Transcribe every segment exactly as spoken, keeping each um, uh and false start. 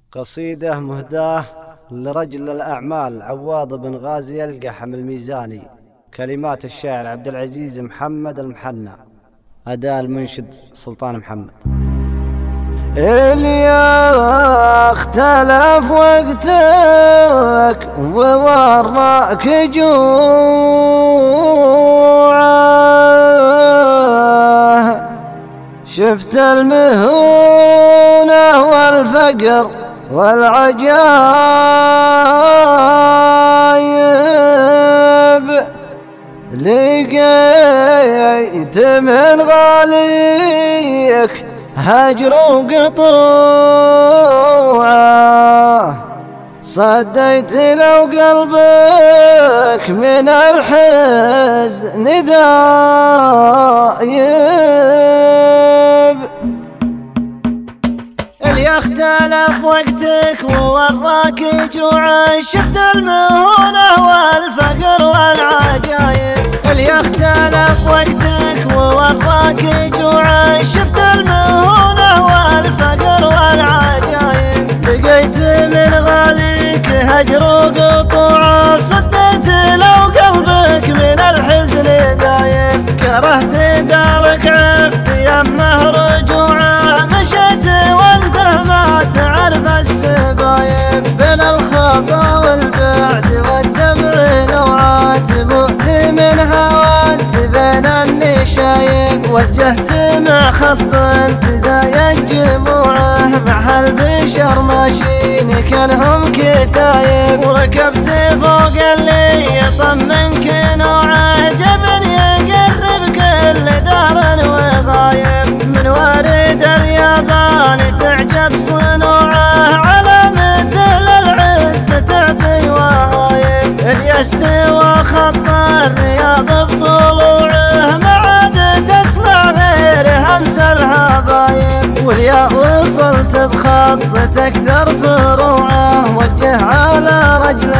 قصيدة مهداة لرجل الأعمال عواض بن غازي القحم الميزاني. كلمات الشاعر عبد العزيز محمد المحنى. أداء المنشد سلطان محمد. اليا اختلف وقتك ووراك جوعه، شفت المهونة والفقر والعجايب، لقيت من غاليك هجر وقطوعه، صديت لو قلبك من الحزن ذايب. اللي اختلف وقتك ووراك جوعه، شفت المهونة والفقر والعجايب. اللي اختلف وقتك ووراك جوعه، شفت المهونة والفقر والعجايب، لقيت من غاليك هجر وقطوعه، صديت لو قلبك من الحزن ذايب. كرهت دارك عفت يمه رجوعه، مشيت وانت ما تعرف السبايب. بين الخطا والبعد والدمع نوعات، مؤت منها وانت بين النشايب. وجهت مع خط تزايد جموعه، مع هالبشر ماشيين كانهم كتايب. وركبت فوق اللي يطمنك نوعه، جبن يقرب كل دار وغايب. من وارد اليابان تعجب صنوعه، على مثل العز تعطي وهايب. اللي يستوى خط الرياض بطلوعه، ما عاد تسمع غير همس الهبايب. واليا وصلت بخط تكثر فروعه، وجه على رجل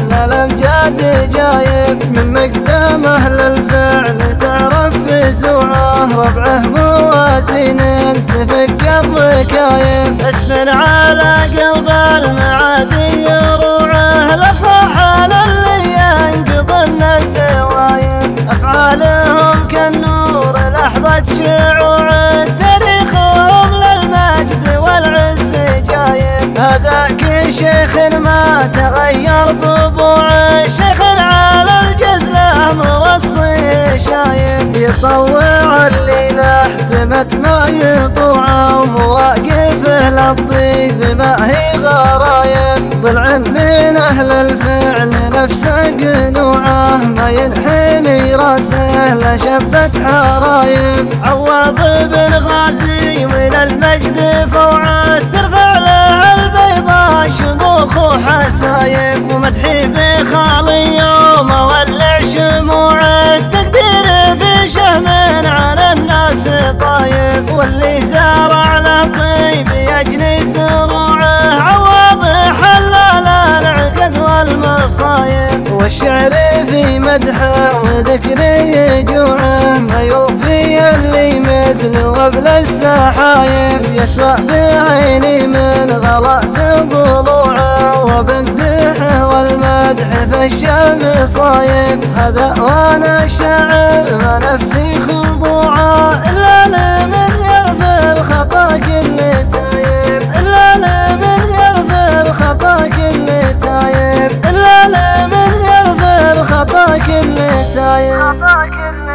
الامجاد جايب. من مقدامه للفعل تعرف فزوعه، ربعه موازين تفك الركايب. اسم على قلب المعادي يروعه، لصحى للي ينقضن الدوايب. افعالهم كالنور لحظة شعوعه، تاريخهم للمجد والعز جايب. هذاك شيخ ما تغير طبوعه، شيخ على الجزله موصي شايب. يطوع الليلة احتمت ما يطوعه، ومواقفه للطيب ما هي غرايب. ضلع من اهل الفعل نفسه قنوعه، ما ينحني راسه لشبة حرايب. عواض بن غازي من المجد فوعه، ترفع له البيضاء شموخ وحسايب. ومدحي بخالي يوم ولع شموعه، تقدير في شهم على الناس طايب. واللي زارع له طيب يجني زروعه، عواض حلال العقد والمصايب. والشعر في مدحه وذكره جوعه، ما يوفي اللي مثل وبل السحايب. يسوى بعيني من غلط ضلوعه، وبمدحه والمدح في الشام صايب. هذا وانا شاعر ما نفسي خضوعه، الا لمن يغفر خطا كل تايب. الا لمن يغفر خطا كل تايب. الا لمن يغفر خطا كل تايب.